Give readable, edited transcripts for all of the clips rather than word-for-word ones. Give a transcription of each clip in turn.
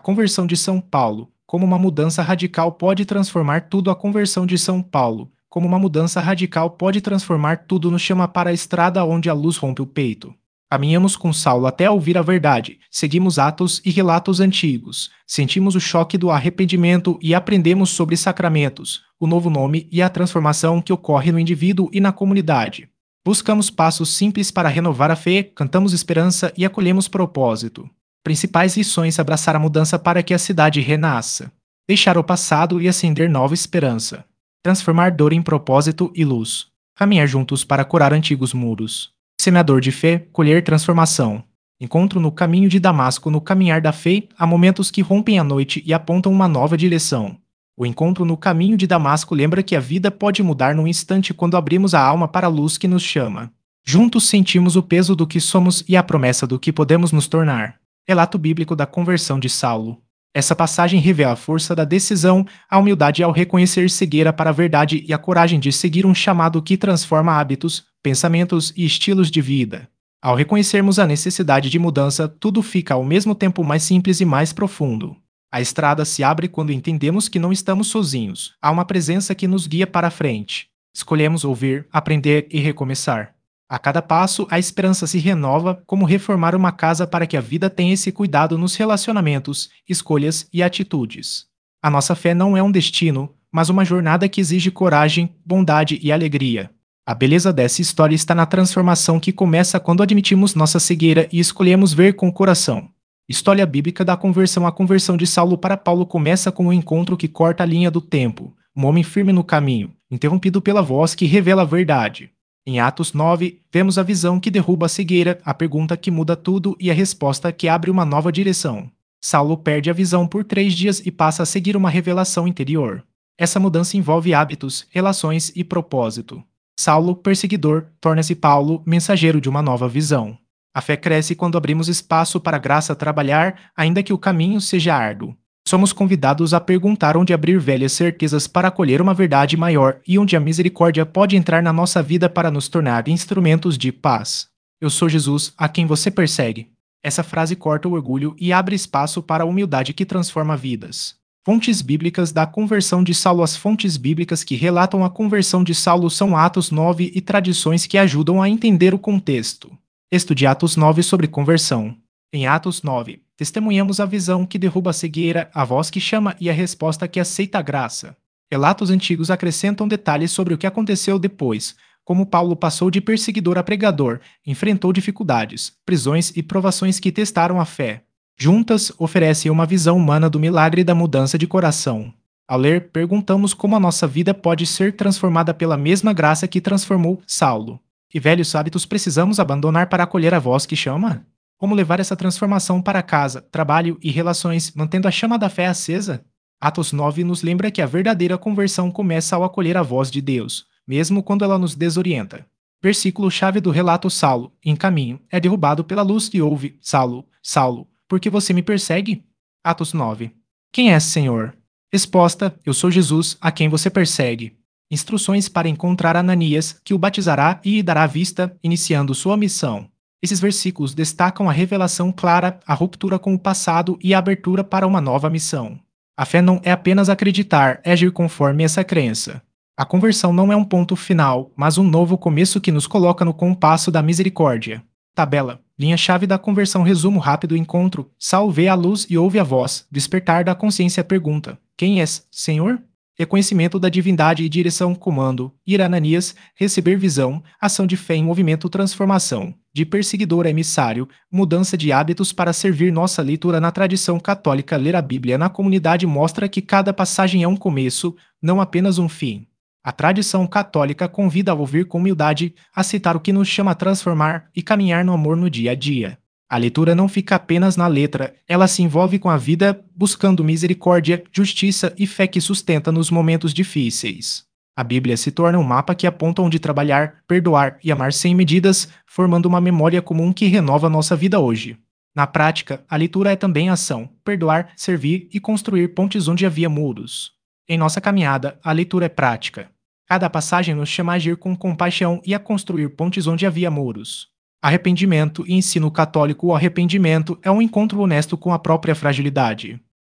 conversão de São Paulo, como uma mudança radical pode transformar tudo. A conversão de São Paulo, como uma mudança radical pode transformar tudo, nos chama para a estrada onde a luz rompe o peito. Caminhamos com Saulo até ouvir a verdade, seguimos atos e relatos antigos, sentimos o choque do arrependimento e aprendemos sobre sacramentos, o novo nome e a transformação que ocorre no indivíduo e na comunidade. Buscamos passos simples para renovar a fé, cantamos esperança e acolhemos propósito. Principais lições: abraçar a mudança para que a cidade renasça. Deixar o passado e acender nova esperança. Transformar dor em propósito e luz. Caminhar juntos para curar antigos muros. Semeador de fé, colher transformação. Encontro no caminho de Damasco. No caminhar da fé, há momentos que rompem a noite e apontam uma nova direção. O encontro no caminho de Damasco lembra que a vida pode mudar num instante quando abrimos a alma para a luz que nos chama. Juntos sentimos o peso do que somos e a promessa do que podemos nos tornar. Relato bíblico da conversão de Saulo. Essa passagem revela a força da decisão, a humildade ao reconhecer cegueira para a verdade e a coragem de seguir um chamado que transforma hábitos, pensamentos e estilos de vida. Ao reconhecermos a necessidade de mudança, tudo fica ao mesmo tempo mais simples e mais profundo. A estrada se abre quando entendemos que não estamos sozinhos. Há uma presença que nos guia para a frente. Escolhemos ouvir, aprender e recomeçar. A cada passo, a esperança se renova, como reformar uma casa para que a vida tenha esse cuidado nos relacionamentos, escolhas e atitudes. A nossa fé não é um destino, mas uma jornada que exige coragem, bondade e alegria. A beleza dessa história está na transformação que começa quando admitimos nossa cegueira e escolhemos ver com o coração. História bíblica da conversão. A conversão de Saulo para Paulo começa com um encontro que corta a linha do tempo, um homem firme no caminho, interrompido pela voz que revela a verdade. Em Atos 9, vemos a visão que derruba a cegueira, a pergunta que muda tudo e a resposta que abre uma nova direção. Saulo perde a visão por 3 dias e passa a seguir uma revelação interior. Essa mudança envolve hábitos, relações e propósito. Saulo, perseguidor, torna-se Paulo, mensageiro de uma nova visão. A fé cresce quando abrimos espaço para a graça trabalhar, ainda que o caminho seja árduo. Somos convidados a perguntar onde abrir velhas certezas para acolher uma verdade maior e onde a misericórdia pode entrar na nossa vida para nos tornar instrumentos de paz. Eu sou Jesus, a quem você persegue. Essa frase corta o orgulho e abre espaço para a humildade que transforma vidas. Fontes bíblicas da conversão de Saulo. As fontes bíblicas que relatam a conversão de Saulo são Atos 9 e tradições que ajudam a entender o contexto. Estude Atos 9 sobre conversão. Em Atos 9, testemunhamos a visão que derruba a cegueira, a voz que chama e a resposta que aceita a graça. Relatos antigos acrescentam detalhes sobre o que aconteceu depois, como Paulo passou de perseguidor a pregador, enfrentou dificuldades, prisões e provações que testaram a fé. Juntas, oferecem uma visão humana do milagre da mudança de coração. Ao ler, perguntamos como a nossa vida pode ser transformada pela mesma graça que transformou Saulo. Que velhos hábitos precisamos abandonar para acolher a voz que chama? Como levar essa transformação para casa, trabalho e relações, mantendo a chama da fé acesa? Atos 9 nos lembra que a verdadeira conversão começa ao acolher a voz de Deus, mesmo quando ela nos desorienta. Versículo-chave do relato: Saulo, em caminho, é derrubado pela luz e ouve: Saulo, Saulo, por que você me persegue? Atos 9. Quem és, Senhor? Resposta: Eu sou Jesus, a quem você persegue. Instruções para encontrar Ananias, que o batizará e lhe dará vista, iniciando sua missão. Esses versículos destacam a revelação clara, a ruptura com o passado e a abertura para uma nova missão. A fé não é apenas acreditar, é agir conforme essa crença. A conversão não é um ponto final, mas um novo começo que nos coloca no compasso da misericórdia. Tabela. Linha-chave da conversão. Resumo rápido: encontro. Saulo vê a luz e ouve a voz. Despertar da consciência. Pergunta: Quem és, Senhor? Reconhecimento da divindade e direção. Comando. Ir a Ananias. Receber visão. Ação de fé em movimento. Transformação. De perseguidor a emissário. Mudança de hábitos para servir. Nossa leitura na tradição católica. Ler a Bíblia na comunidade mostra que cada passagem é um começo, não apenas um fim. A tradição católica convida a ouvir com humildade, aceitar o que nos chama a transformar e caminhar no amor no dia a dia. A leitura não fica apenas na letra, ela se envolve com a vida, buscando misericórdia, justiça e fé que sustenta nos momentos difíceis. A Bíblia se torna um mapa que aponta onde trabalhar, perdoar e amar sem medidas, formando uma memória comum que renova nossa vida hoje. Na prática, a leitura é também ação: perdoar, servir e construir pontes onde havia muros. Em nossa caminhada, a leitura é prática. Cada passagem nos chama a agir com compaixão e a construir pontes onde havia muros. Arrependimento e ensino católico. O arrependimento é um encontro honesto com a própria fragilidade.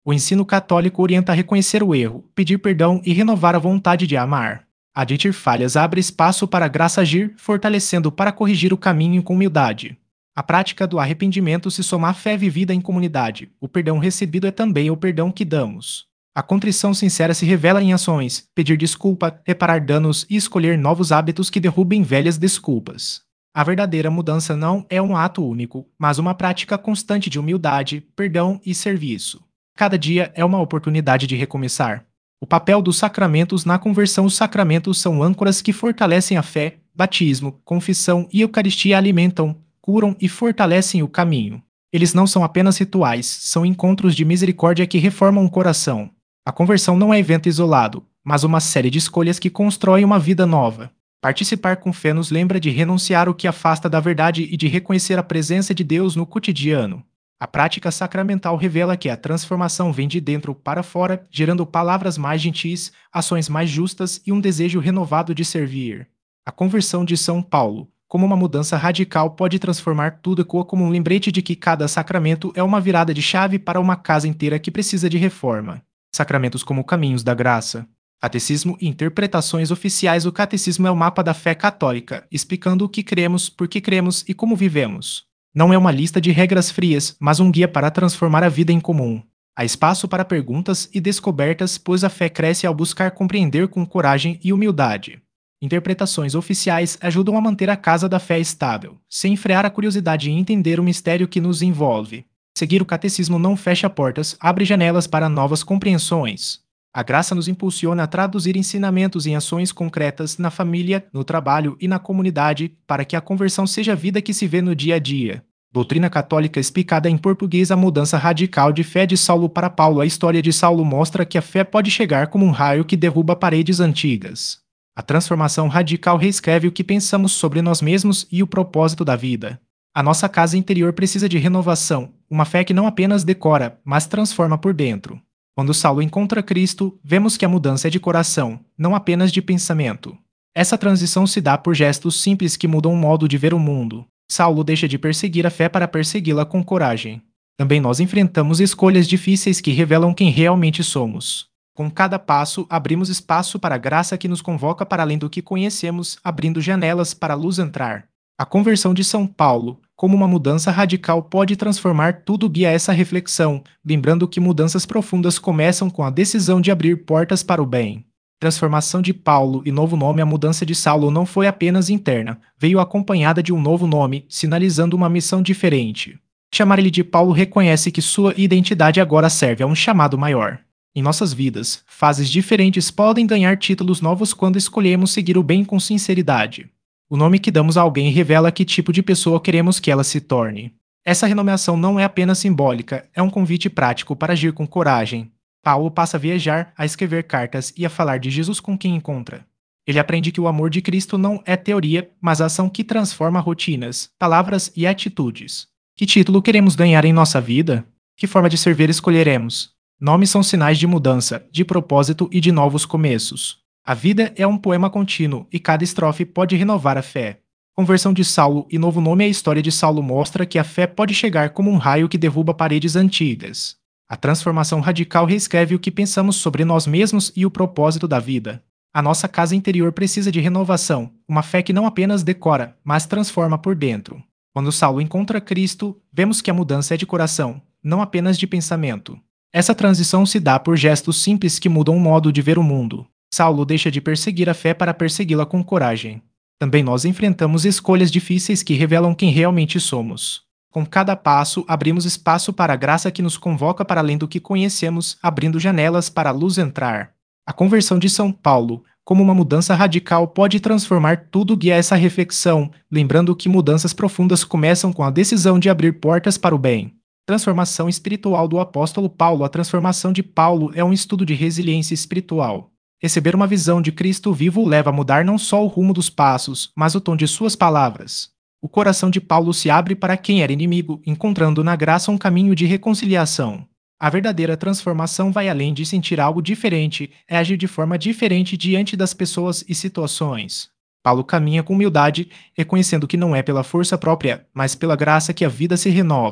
O ensino católico orienta a reconhecer o erro, pedir perdão e renovar a vontade de amar. Admitir falhas abre espaço para a graça agir, fortalecendo para corrigir o caminho com humildade. A prática do arrependimento se soma à fé vivida em comunidade. O perdão recebido é também o perdão que damos. A contrição sincera se revela em ações, pedir desculpa, reparar danos e escolher novos hábitos que derrubem velhas desculpas. A verdadeira mudança não é um ato único, mas uma prática constante de humildade, perdão e serviço. Cada dia é uma oportunidade de recomeçar. O papel dos sacramentos na conversão. Os sacramentos são âncoras que fortalecem a fé, batismo, confissão e Eucaristia alimentam, curam e fortalecem o caminho. Eles não são apenas rituais, são encontros de misericórdia que reformam o coração. A conversão não é evento isolado, mas uma série de escolhas que constroem uma vida nova. Participar com fé nos lembra de renunciar o que afasta da verdade e de reconhecer a presença de Deus no cotidiano. A prática sacramental revela que a transformação vem de dentro para fora, gerando palavras mais gentis, ações mais justas e um desejo renovado de servir. A conversão de São Paulo, como uma mudança radical, pode transformar tudo. Ecoa como um lembrete de que cada sacramento é uma virada de chave para uma casa inteira que precisa de reforma. Sacramentos como caminhos da graça. Catecismo e interpretações oficiais. O catecismo é o mapa da fé católica, explicando o que cremos, por que cremos e como vivemos. Não é uma lista de regras frias, mas um guia para transformar a vida em comum. Há espaço para perguntas e descobertas, pois a fé cresce ao buscar compreender com coragem e humildade. Interpretações oficiais ajudam a manter a casa da fé estável, sem frear a curiosidade e entender o mistério que nos envolve. Seguir o catecismo não fecha portas, abre janelas para novas compreensões. A graça nos impulsiona a traduzir ensinamentos em ações concretas na família, no trabalho e na comunidade, para que a conversão seja a vida que se vê no dia a dia. Doutrina católica explicada em português. A mudança radical de fé de Saulo para Paulo. A história de Saulo mostra que a fé pode chegar como um raio que derruba paredes antigas. A transformação radical reescreve o que pensamos sobre nós mesmos e o propósito da vida. A nossa casa interior precisa de renovação, uma fé que não apenas decora, mas transforma por dentro. Quando Saulo encontra Cristo, vemos que a mudança é de coração, não apenas de pensamento. Essa transição se dá por gestos simples que mudam o modo de ver o mundo. Saulo deixa de perseguir a fé para persegui-la com coragem. Também nós enfrentamos escolhas difíceis que revelam quem realmente somos. Com cada passo, abrimos espaço para a graça que nos convoca para além do que conhecemos, abrindo janelas para a luz entrar. A conversão de São Paulo, como uma mudança radical, pode transformar tudo. Guia essa reflexão, lembrando que mudanças profundas começam com a decisão de abrir portas para o bem. Transformação de Paulo e novo nome. A mudança de Saulo não foi apenas interna, veio acompanhada de um novo nome, sinalizando uma missão diferente. Chamar ele de Paulo reconhece que sua identidade agora serve a um chamado maior. Em nossas vidas, fases diferentes podem ganhar títulos novos quando escolhemos seguir o bem com sinceridade. O nome que damos a alguém revela que tipo de pessoa queremos que ela se torne. Essa renomeação não é apenas simbólica, é um convite prático para agir com coragem. Paulo passa a viajar, a escrever cartas e a falar de Jesus com quem encontra. Ele aprende que o amor de Cristo não é teoria, mas ação que transforma rotinas, palavras e atitudes. Que título queremos ganhar em nossa vida? Que forma de servir escolheremos? Nomes são sinais de mudança, de propósito e de novos começos. A vida é um poema contínuo e cada estrofe pode renovar a fé. Conversão de Saulo e novo nome. A história de Saulo mostra que a fé pode chegar como um raio que derruba paredes antigas. A transformação radical reescreve o que pensamos sobre nós mesmos e o propósito da vida. A nossa casa interior precisa de renovação, uma fé que não apenas decora, mas transforma por dentro. Quando Saulo encontra Cristo, vemos que a mudança é de coração, não apenas de pensamento. Essa transição se dá por gestos simples que mudam o modo de ver o mundo. Saulo deixa de perseguir a fé para persegui-la com coragem. Também nós enfrentamos escolhas difíceis que revelam quem realmente somos. Com cada passo, abrimos espaço para a graça que nos convoca para além do que conhecemos, abrindo janelas para a luz entrar. A conversão de São Paulo, como uma mudança radical, pode transformar tudo. Guia essa reflexão, lembrando que mudanças profundas começam com a decisão de abrir portas para o bem. Transformação espiritual do apóstolo Paulo. A transformação de Paulo é um estudo de resiliência espiritual. Receber uma visão de Cristo vivo o leva a mudar não só o rumo dos passos, mas o tom de suas palavras. O coração de Paulo se abre para quem era inimigo, encontrando na graça um caminho de reconciliação. A verdadeira transformação vai além de sentir algo diferente, é agir de forma diferente diante das pessoas e situações. Paulo caminha com humildade, reconhecendo que não é pela força própria, mas pela graça que a vida se renova.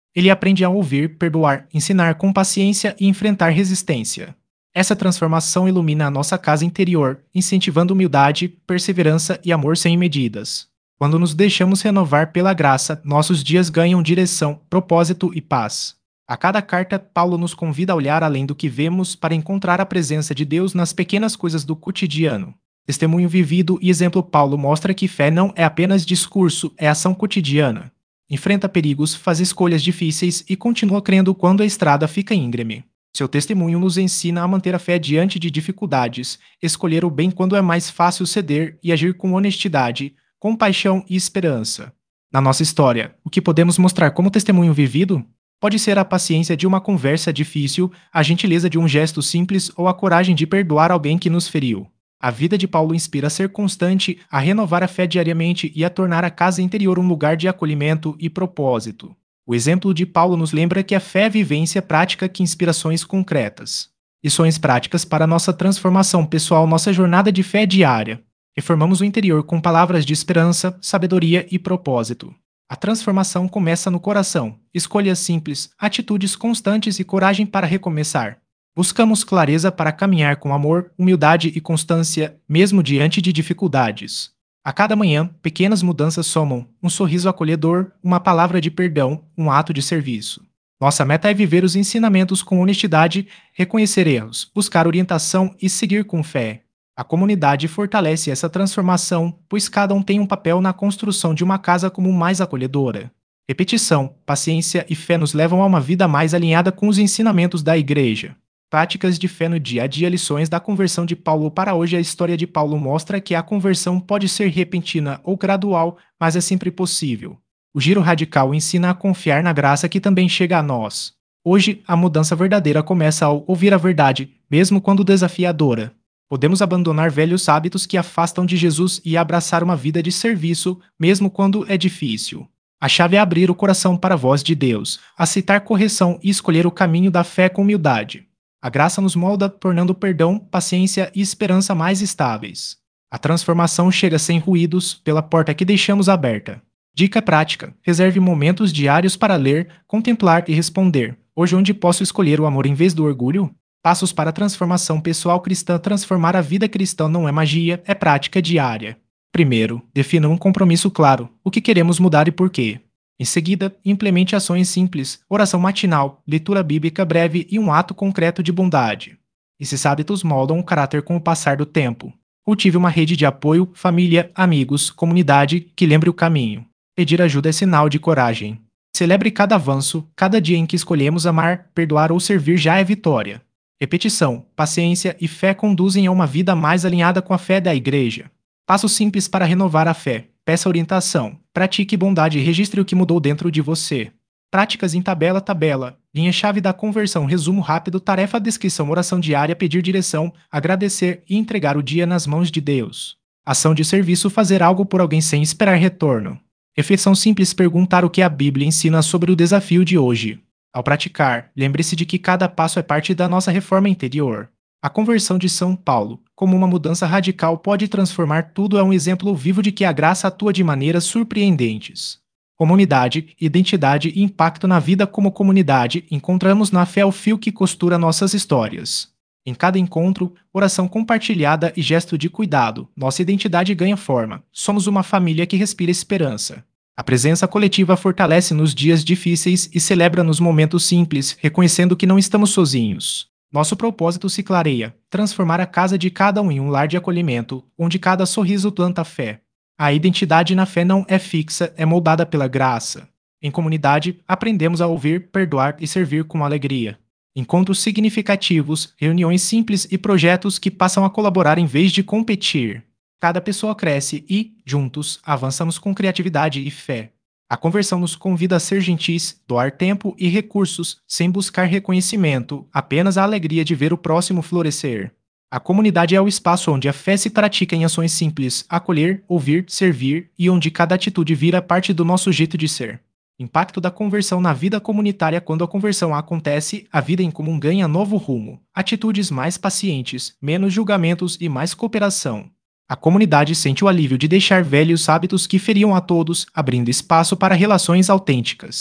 Ele aprende a ouvir, perdoar, ensinar com paciência e enfrentar resistência. Essa transformação ilumina a nossa casa interior, incentivando humildade, perseverança e amor sem medidas. Quando nos deixamos renovar pela graça, nossos dias ganham direção, propósito e paz. A cada carta, Paulo nos convida a olhar além do que vemos para encontrar a presença de Deus nas pequenas coisas do cotidiano. Testemunho vivido e exemplo Paulo mostra que fé não é apenas discurso, é ação cotidiana. Enfrenta perigos, faz escolhas difíceis e continua crendo quando a estrada fica íngreme. Seu testemunho nos ensina a manter a fé diante de dificuldades, escolher o bem quando é mais fácil ceder e agir com honestidade, compaixão e esperança. Na nossa história, o que podemos mostrar como testemunho vivido? Pode ser a paciência de uma conversa difícil, a gentileza de um gesto simples ou a coragem de perdoar alguém que nos feriu. A vida de Paulo inspira a ser constante, a renovar a fé diariamente e a tornar a casa interior um lugar de acolhimento e propósito. O exemplo de Paulo nos lembra que a fé é vivência prática que inspirações concretas. Lições práticas para nossa transformação pessoal, nossa jornada de fé diária. Reformamos o interior com palavras de esperança, sabedoria e propósito. A transformação começa no coração. Escolhas simples, atitudes constantes e coragem para recomeçar. Buscamos clareza para caminhar com amor, humildade e constância, mesmo diante de dificuldades. A cada manhã, pequenas mudanças somam: um sorriso acolhedor, uma palavra de perdão, um ato de serviço. Nossa meta é viver os ensinamentos com honestidade, reconhecer erros, buscar orientação e seguir com fé. A comunidade fortalece essa transformação, pois cada um tem um papel na construção de uma casa como mais acolhedora. Repetição, paciência e fé nos levam a uma vida mais alinhada com os ensinamentos da Igreja. Práticas de fé no dia a dia. Lições da conversão de Paulo para hoje. A história de Paulo mostra que a conversão pode ser repentina ou gradual, mas é sempre possível. O giro radical ensina a confiar na graça que também chega a nós. Hoje, a mudança verdadeira começa ao ouvir a verdade, mesmo quando desafiadora. Podemos abandonar velhos hábitos que afastam de Jesus e abraçar uma vida de serviço, mesmo quando é difícil. A chave é abrir o coração para a voz de Deus, aceitar correção e escolher o caminho da fé com humildade. A graça nos molda, tornando perdão, paciência e esperança mais estáveis. A transformação chega sem ruídos, pela porta que deixamos aberta. Dica prática: reserve momentos diários para ler, contemplar e responder. Hoje, onde posso escolher o amor em vez do orgulho? Passos para a transformação pessoal cristã. Transformar a vida cristã não é magia, é prática diária. Primeiro, defina um compromisso claro. O que queremos mudar e por quê? Em seguida, implemente ações simples, oração matinal, leitura bíblica breve e um ato concreto de bondade. Esses hábitos moldam o caráter com o passar do tempo. Cultive uma rede de apoio, família, amigos, comunidade que lembre o caminho. Pedir ajuda é sinal de coragem. Celebre cada avanço, cada dia em que escolhemos amar, perdoar ou servir já é vitória. Repetição, paciência e fé conduzem a uma vida mais alinhada com a fé da Igreja. Passos simples para renovar a fé. Peça orientação. Pratique bondade e registre o que mudou dentro de você. Práticas em tabela. Linha-chave da conversão. Resumo rápido. Tarefa, descrição, oração diária, pedir direção, agradecer e entregar o dia nas mãos de Deus. Ação de serviço. Fazer algo por alguém sem esperar retorno. Reflexão simples. Perguntar o que a Bíblia ensina sobre o desafio de hoje. Ao praticar, lembre-se de que cada passo é parte da nossa reforma interior. A conversão de São Paulo, como uma mudança radical pode transformar tudo, é um exemplo vivo de que a graça atua de maneiras surpreendentes. Comunidade, identidade e impacto na vida como comunidade, encontramos na fé o fio que costura nossas histórias. Em cada encontro, oração compartilhada e gesto de cuidado, nossa identidade ganha forma. Somos uma família que respira esperança. A presença coletiva fortalece nos dias difíceis e celebra nos momentos simples, reconhecendo que não estamos sozinhos. Nosso propósito se clareia: transformar a casa de cada um em um lar de acolhimento, onde cada sorriso planta fé. A identidade na fé não é fixa, é moldada pela graça. Em comunidade, aprendemos a ouvir, perdoar e servir com alegria. Encontros significativos, reuniões simples e projetos que passam a colaborar em vez de competir. Cada pessoa cresce e, juntos, avançamos com criatividade e fé. A conversão nos convida a ser gentis, doar tempo e recursos, sem buscar reconhecimento, apenas a alegria de ver o próximo florescer. A comunidade é o espaço onde a fé se pratica em ações simples: acolher, ouvir, servir, e onde cada atitude vira parte do nosso jeito de ser. Impacto da conversão na vida comunitária. Quando a conversão acontece, a vida em comum ganha novo rumo. Atitudes mais pacientes, menos julgamentos e mais cooperação. A comunidade sente o alívio de deixar velhos hábitos que feriam a todos, abrindo espaço para relações autênticas.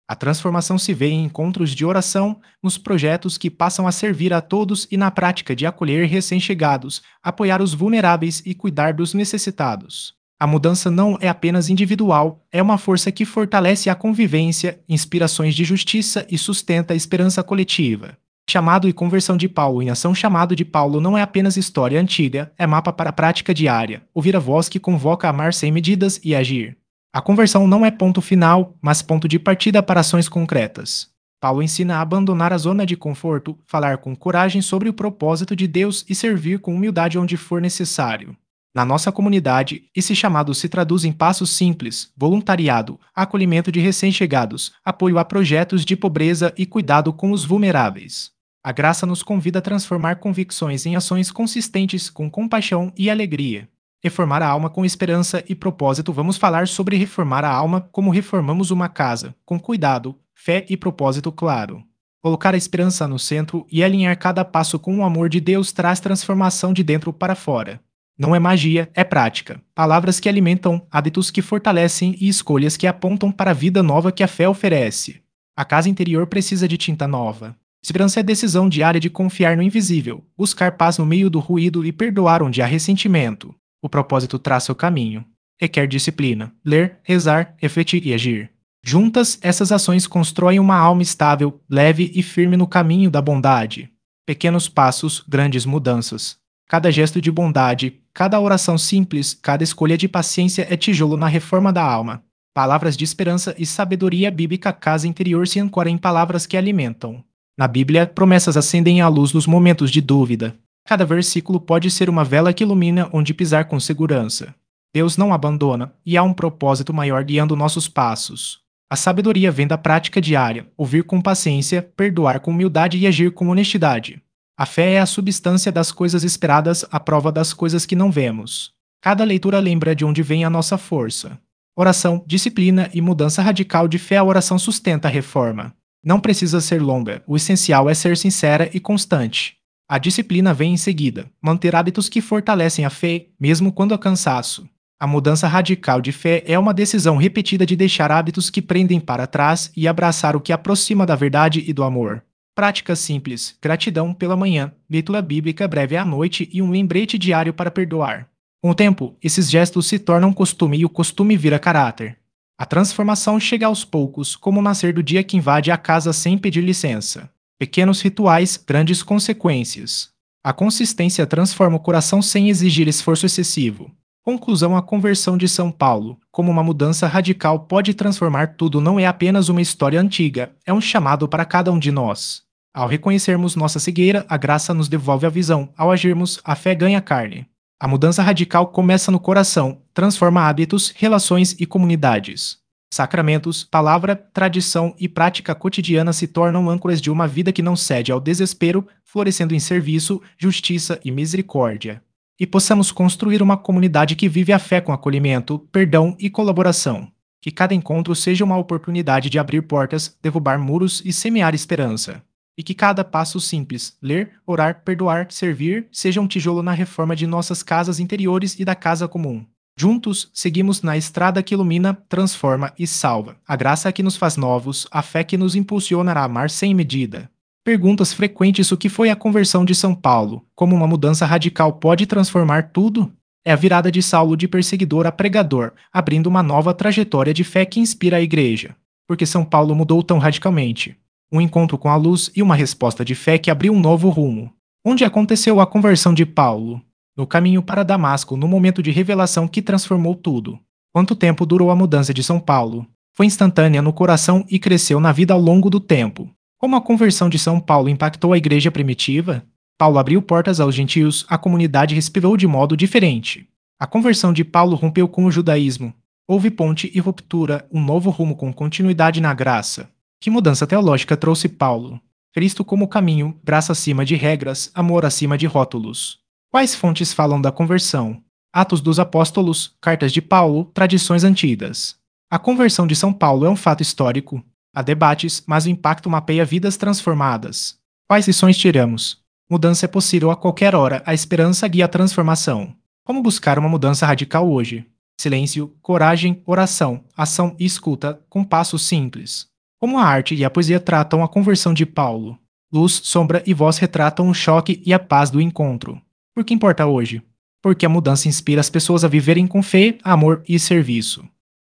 A transformação se vê em encontros de oração, nos projetos que passam a servir a todos e na prática de acolher recém-chegados, apoiar os vulneráveis e cuidar dos necessitados. A mudança não é apenas individual, é uma força que fortalece a convivência, inspirações de justiça e sustenta a esperança coletiva. Chamado e conversão de Paulo em ação. Chamado de Paulo não é apenas história antiga, é mapa para a prática diária, ouvir a voz que convoca a amar sem medidas e agir. A conversão não é ponto final, mas ponto de partida para ações concretas. Paulo ensina a abandonar a zona de conforto, falar com coragem sobre o propósito de Deus e servir com humildade onde for necessário. Na nossa comunidade, esse chamado se traduz em passos simples: voluntariado, acolhimento de recém-chegados, apoio a projetos de pobreza e cuidado com os vulneráveis. A graça nos convida a transformar convicções em ações consistentes com compaixão e alegria. Reformar a alma com esperança e propósito. Vamos falar sobre reformar a alma como reformamos uma casa, com cuidado, fé e propósito claro. Colocar a esperança no centro e alinhar cada passo com o amor de Deus traz transformação de dentro para fora. Não é magia, é prática. Palavras que alimentam, hábitos que fortalecem e escolhas que apontam para a vida nova que a fé oferece. A casa interior precisa de tinta nova. Esperança é decisão diária de confiar no invisível, buscar paz no meio do ruído e perdoar onde há ressentimento. O propósito traça o caminho. Requer disciplina. Ler, rezar, refletir e agir. Juntas, essas ações constroem uma alma estável, leve e firme no caminho da bondade. Pequenos passos, grandes mudanças. Cada gesto de bondade, cada oração simples, cada escolha de paciência é tijolo na reforma da alma. Palavras de esperança e sabedoria bíblica. Casa interior se ancora em palavras que alimentam. Na Bíblia, promessas acendem a luz nos momentos de dúvida. Cada versículo pode ser uma vela que ilumina onde pisar com segurança. Deus não abandona, e há um propósito maior guiando nossos passos. A sabedoria vem da prática diária, ouvir com paciência, perdoar com humildade e agir com honestidade. A fé é a substância das coisas esperadas, a prova das coisas que não vemos. Cada leitura lembra de onde vem a nossa força. Oração, disciplina e mudança radical de fé. A oração sustenta a reforma. Não precisa ser longa, o essencial é ser sincera e constante. A disciplina vem em seguida, manter hábitos que fortalecem a fé, mesmo quando há cansaço. A mudança radical de fé é uma decisão repetida de deixar hábitos que prendem para trás e abraçar o que aproxima da verdade e do amor. Práticas simples: gratidão pela manhã, leitura bíblica breve à noite e um lembrete diário para perdoar. Com o tempo, esses gestos se tornam costume e o costume vira caráter. A transformação chega aos poucos, como o nascer do dia que invade a casa sem pedir licença. Pequenos rituais, grandes consequências. A consistência transforma o coração sem exigir esforço excessivo. Conclusão: a conversão de São Paulo, como uma mudança radical, pode transformar tudo. Não é apenas uma história antiga, é um chamado para cada um de nós. Ao reconhecermos nossa cegueira, a graça nos devolve a visão. Ao agirmos, a fé ganha carne. A mudança radical começa no coração, transforma hábitos, relações e comunidades. Sacramentos, palavra, tradição e prática cotidiana se tornam âncoras de uma vida que não cede ao desespero, florescendo em serviço, justiça e misericórdia. E possamos construir uma comunidade que vive a fé com acolhimento, perdão e colaboração. Que cada encontro seja uma oportunidade de abrir portas, derrubar muros e semear esperança. E que cada passo simples, ler, orar, perdoar, servir, seja um tijolo na reforma de nossas casas interiores e da casa comum. Juntos, seguimos na estrada que ilumina, transforma e salva. A graça que nos faz novos, a fé que nos impulsiona a amar sem medida. Perguntas frequentes: o que foi a conversão de São Paulo? Como uma mudança radical pode transformar tudo? É a virada de Saulo de perseguidor a pregador, abrindo uma nova trajetória de fé que inspira a igreja. Porque São Paulo mudou tão radicalmente? Um encontro com a luz e uma resposta de fé que abriu um novo rumo. Onde aconteceu a conversão de Paulo? No caminho para Damasco, no momento de revelação que transformou tudo. Quanto tempo durou a mudança de São Paulo? Foi instantânea no coração e cresceu na vida ao longo do tempo. Como a conversão de São Paulo impactou a igreja primitiva? Paulo abriu portas aos gentios, a comunidade respirou de modo diferente. A conversão de Paulo rompeu com o judaísmo. Houve ponte e ruptura, um novo rumo com continuidade na graça. Que mudança teológica trouxe Paulo? Cristo como caminho, graça acima de regras, amor acima de rótulos. Quais fontes falam da conversão? Atos dos Apóstolos, Cartas de Paulo, tradições antigas. A conversão de São Paulo é um fato histórico. Há debates, mas o impacto mapeia vidas transformadas. Quais lições tiramos? Mudança é possível a qualquer hora, a esperança guia a transformação. Como buscar uma mudança radical hoje? Silêncio, coragem, oração, ação e escuta, com passos simples. Como a arte e a poesia tratam a conversão de Paulo? Luz, sombra e voz retratam o choque e a paz do encontro. Por que importa hoje? Porque a mudança inspira as pessoas a viverem com fé, amor e serviço.